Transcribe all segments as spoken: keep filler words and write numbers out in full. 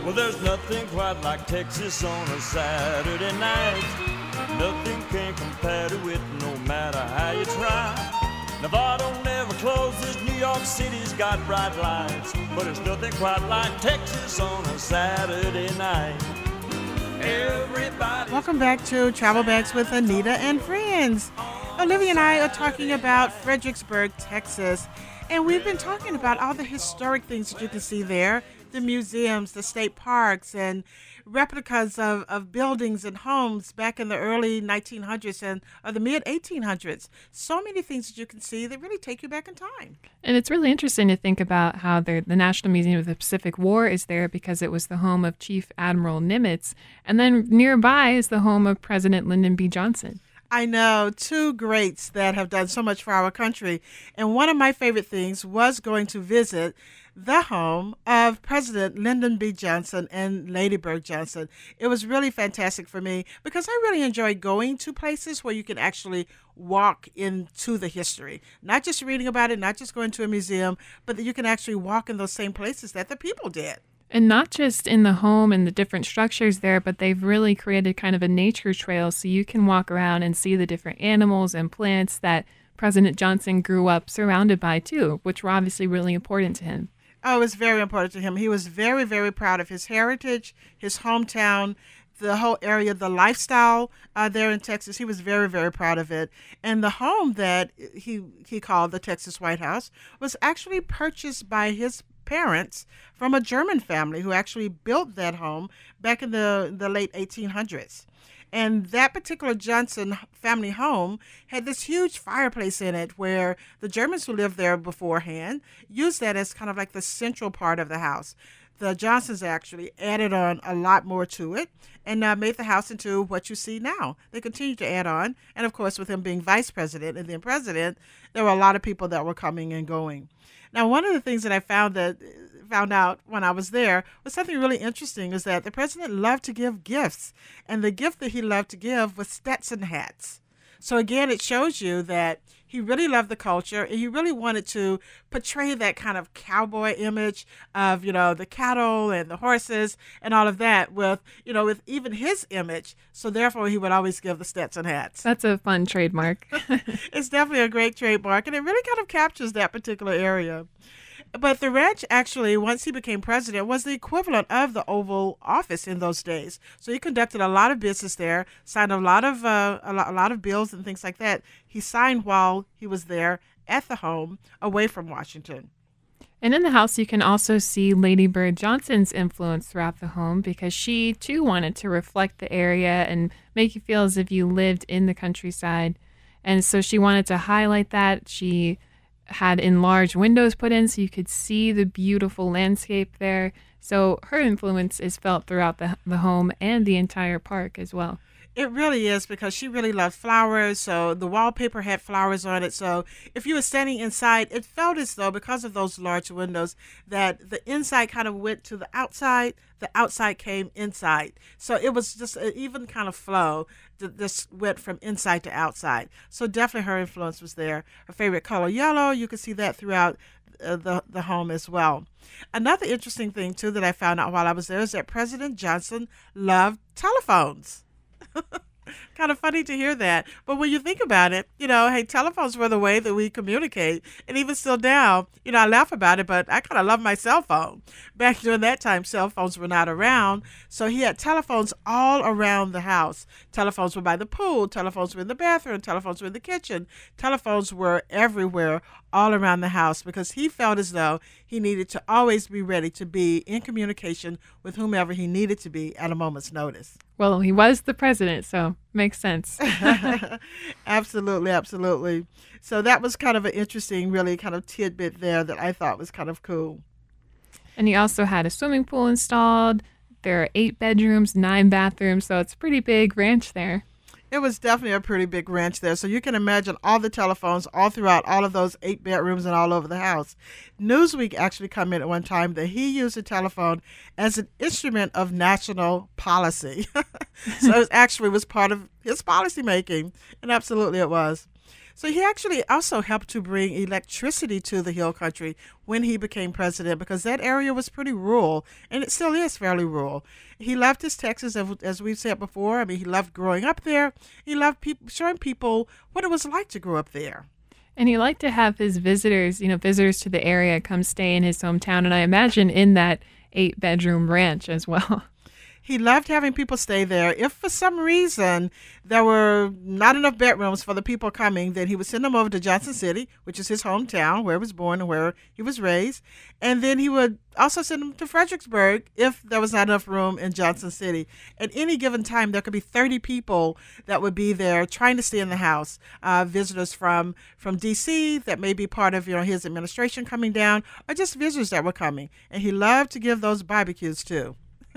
Well, there's nothing quite like Texas on a Saturday night. Nothing can compare to it, no matter how you try. Nevada never closes, New York City's got bright lights, but there's nothing quite like Texas on a Saturday night. Everybody. Welcome back to Travel Bags with Anita and Friends. Olivia and I are talking about Fredericksburg, Texas, and we've been talking about all the historic things that you can see there, the museums, the state parks, and replicas of, of buildings and homes back in the early nineteen hundreds and or the mid eighteen hundreds. So many things that you can see that really take you back in time. And it's really interesting to think about how the, the National Museum of the Pacific War is there because it was the home of Chief Admiral Nimitz. And then nearby is the home of President Lyndon B. Johnson. I know, two greats that have done so much for our country. And one of my favorite things was going to visit the home of President Lyndon B. Johnson and Lady Bird Johnson. It was really fantastic for me because I really enjoy going to places where you can actually walk into the history, not just reading about it, not just going to a museum, but that you can actually walk in those same places that the people did. And not just in the home and the different structures there, but they've really created kind of a nature trail so you can walk around and see the different animals and plants that President Johnson grew up surrounded by too, which were obviously really important to him. Oh, it was very important to him. He was very, very proud of his heritage, his hometown, the whole area, the lifestyle uh, there in Texas. He was very, very proud of it. And the home that he he called the Texas White House was actually purchased by his parents from a German family who actually built that home back in the, the late eighteen hundreds. And that particular Johnson family home had this huge fireplace in it where the Germans who lived there beforehand used that as kind of like the central part of the house. The Johnsons actually added on a lot more to it and uh, made the house into what you see now. They continue to add on. And, of course, with him being vice president and then president, there were a lot of people that were coming and going. Now, one of the things that I found that found out when I was there was something really interesting is that the president loved to give gifts. And the gift that he loved to give was Stetson hats. So, again, it shows you that he really loved the culture and he really wanted to portray that kind of cowboy image of, you know, the cattle and the horses and all of that with, you know, with even his image. So, therefore, he would always give the Stetson hats. That's a fun trademark. It's definitely a great trademark, and it really kind of captures that particular area. But the ranch actually, once he became president, was the equivalent of the Oval Office in those days. So he conducted a lot of business there, signed a lot of uh, a, lot, a lot of bills and things like that. He signed while he was there at the home, away from Washington. And in the house, you can also see Lady Bird Johnson's influence throughout the home because she, too, wanted to reflect the area and make you feel as if you lived in the countryside. And so she wanted to highlight that. She had enlarged windows put in so you could see the beautiful landscape there. So her influence is felt throughout the, the home and the entire park as well. It really is because she really loved flowers. So the wallpaper had flowers on it. So if you were standing inside, it felt as though because of those large windows that the inside kind of went to the outside, the outside came inside. So it was just an even kind of flow that this went from inside to outside. So definitely her influence was there. Her favorite color, yellow, you could see that throughout uh, the, the home as well. Another interesting thing, too, that I found out while I was there is that President Johnson loved telephones. Kind of funny to hear that. But when you think about it, you know, hey, telephones were the way that we communicate. And even still now, you know, I laugh about it, but I kind of love my cell phone. Back during that time, cell phones were not around. So he had telephones all around the house. Telephones were by the pool. Telephones were in the bathroom. Telephones were in the kitchen. Telephones were everywhere, all around the house, because he felt as though he needed to always be ready to be in communication with whomever he needed to be at a moment's notice. Well, he was the president, so makes sense. Absolutely, absolutely. So that was kind of an interesting, really kind of tidbit there that I thought was kind of cool. And he also had a swimming pool installed. There are eight bedrooms, nine bathrooms, so it's a pretty big ranch there. It was definitely a pretty big ranch there. So you can imagine all the telephones all throughout all of those eight bedrooms and all over the house. Newsweek actually commented at one time that he used the telephone as an instrument of national policy. So it actually was part of his policy making. And absolutely it was. So he actually also helped to bring electricity to the Hill Country when he became president, because that area was pretty rural, and it still is fairly rural. He loved his Texas, as we've said before. I mean, he loved growing up there. He loved peop- showing people what it was like to grow up there. And he liked to have his visitors, you know, visitors to the area come stay in his hometown, and I imagine in that eight-bedroom ranch as well. He loved having people stay there. If for some reason there were not enough bedrooms for the people coming, then he would send them over to Johnson City, which is his hometown, where he was born and where he was raised. And then he would also send them to Fredericksburg if there was not enough room in Johnson City. At any given time, there could be thirty people that would be there trying to stay in the house. Uh, visitors from, from D C that may be part of, you know, his administration coming down, or just visitors that were coming. And he loved to give those barbecues too.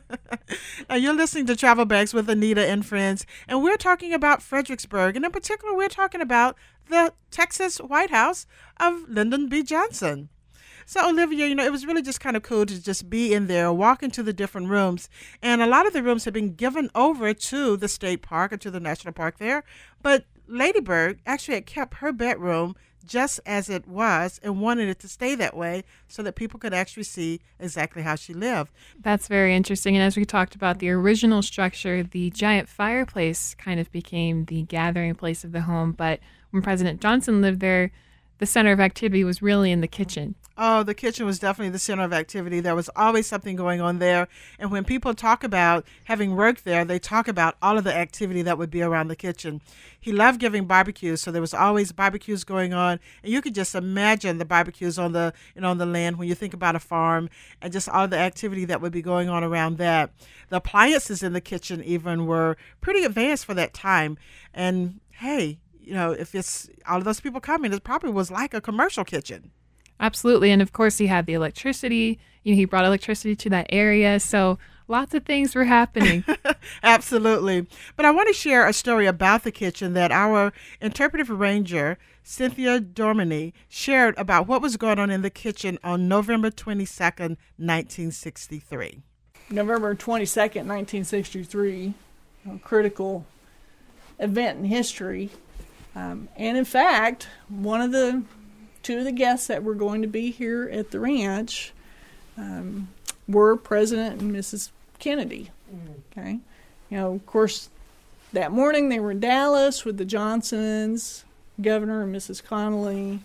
Now, you're listening to Travel Bags with Anita and friends, and we're talking about Fredericksburg, and in particular, we're talking about the Texas White House of Lyndon B. Johnson. So, Olivia, you know, it was really just kind of cool to just be in there, walk into the different rooms, and a lot of the rooms have been given over to the state park or to the national park there, but Lady Bird actually had kept her bedroom just as it was and wanted it to stay that way so that people could actually see exactly how she lived. That's very interesting. And as we talked about the original structure, the giant fireplace kind of became the gathering place of the home. But when President Johnson lived there, the center of activity was really in the kitchen. Oh, the kitchen was definitely the center of activity. There was always something going on there. And when people talk about having worked there, they talk about all of the activity that would be around the kitchen. He loved giving barbecues, so there was always barbecues going on. And you could just imagine the barbecues on the, you know, on the land when you think about a farm, and just all the activity that would be going on around that. The appliances in the kitchen even were pretty advanced for that time. And hey, you know, if it's all of those people coming, it probably was like a commercial kitchen. Absolutely. And of course, he had the electricity. You know, he brought electricity to that area. So lots of things were happening. Absolutely. But I want to share a story about the kitchen that our interpretive ranger, Cynthia Dormany, shared about what was going on in the kitchen on November twenty-second, nineteen sixty-three. November twenty-second, nineteen sixty-three, a critical event in history. Um, and in fact, one of the two of the guests that were going to be here at the ranch um, were President and Missus Kennedy. Okay, you know, of course, that morning they were in Dallas with the Johnsons, Governor and Missus Connolly,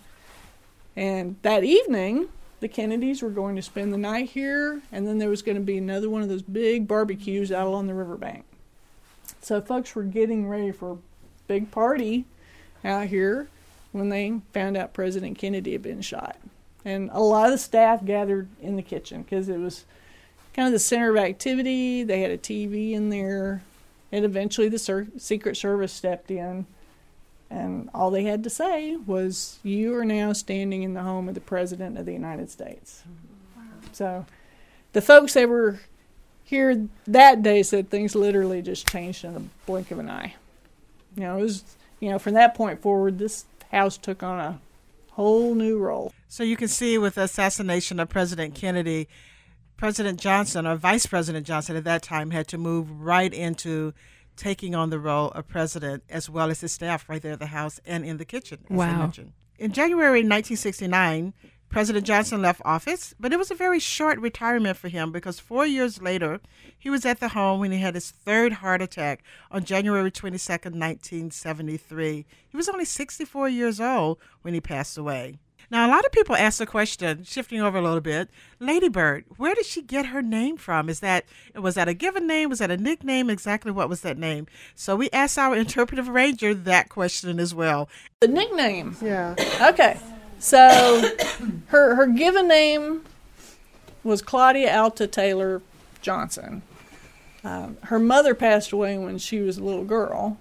and that evening the Kennedys were going to spend the night here, and then there was going to be another one of those big barbecues out on the riverbank. So folks were getting ready for a big party out here when they found out President Kennedy had been shot. And a lot of the staff gathered in the kitchen because it was kind of the center of activity. They had a T V in there. And eventually the Ser- Secret Service stepped in. And all they had to say was, you are now standing in the home of the President of the United States. Wow. So the folks that were here that day said things literally just changed in the blink of an eye. You know, it was, you know, from that point forward, this house took on a whole new role. So you can see with the assassination of President Kennedy, President Johnson, or Vice President Johnson at that time, had to move right into taking on the role of president, as well as his staff right there at the house and in the kitchen, as wow. I mentioned. In January nineteen sixty-nine, President Johnson left office, but it was a very short retirement for him because four years later, he was at the home when he had his third heart attack on January twenty-second, nineteen seventy-three. He was only sixty-four years old when he passed away. Now, a lot of people ask the question, shifting over a little bit, Lady Bird, where did she get her name from? Is that, was that a given name? Was that a nickname? Exactly what was that name? So we asked our interpretive ranger that question as well. The nickname. Yeah. Okay. So her her given name was Claudia Alta Taylor Johnson. Um, her mother passed away when she was a little girl,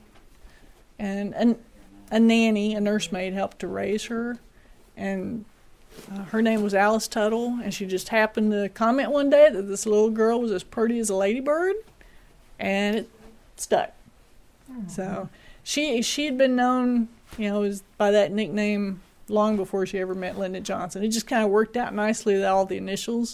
and an, a nanny, a nursemaid, helped to raise her. And uh, her name was Alice Tuttle, and she just happened to comment one day that this little girl was as pretty as a ladybird, and it stuck. Mm-hmm. So she she had been known, you know, as by that nickname long before she ever met Lyndon Johnson. It just kind of worked out nicely with all the initials.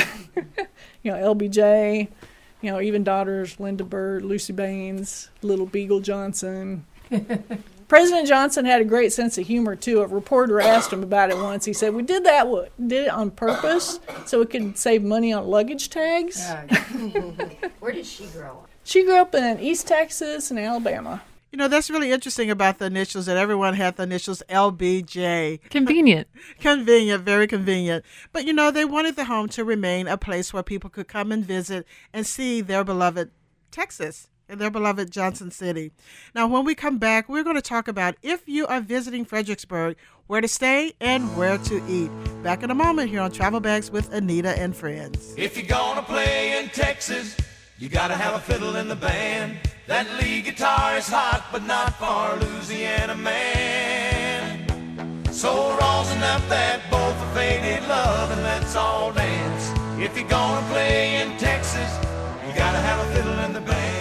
You know, L B J, you know, even daughters, Linda Bird, Lucy Baines, Little Beagle Johnson. President Johnson had a great sense of humor, too. A reporter asked him about it once. He said, we did that what, did it on purpose so we could save money on luggage tags. Where did she grow up? She grew up in East Texas and Alabama. You know, that's really interesting about the initials, that everyone had the initials L B J. Convenient. Convenient, very convenient. But, you know, they wanted the home to remain a place where people could come and visit and see their beloved Texas and their beloved Johnson City. Now, when we come back, we're going to talk about if you are visiting Fredericksburg, where to stay and where to eat. Back in a moment here on Travel Bags with Anita and Friends. If you're gonna play in Texas, you gotta have a fiddle in the band. That lead guitar is hot, but not for Louisiana man. So rosin up that both for faded love and let's all dance. If you're gonna play in Texas, you gotta have a fiddle in the band.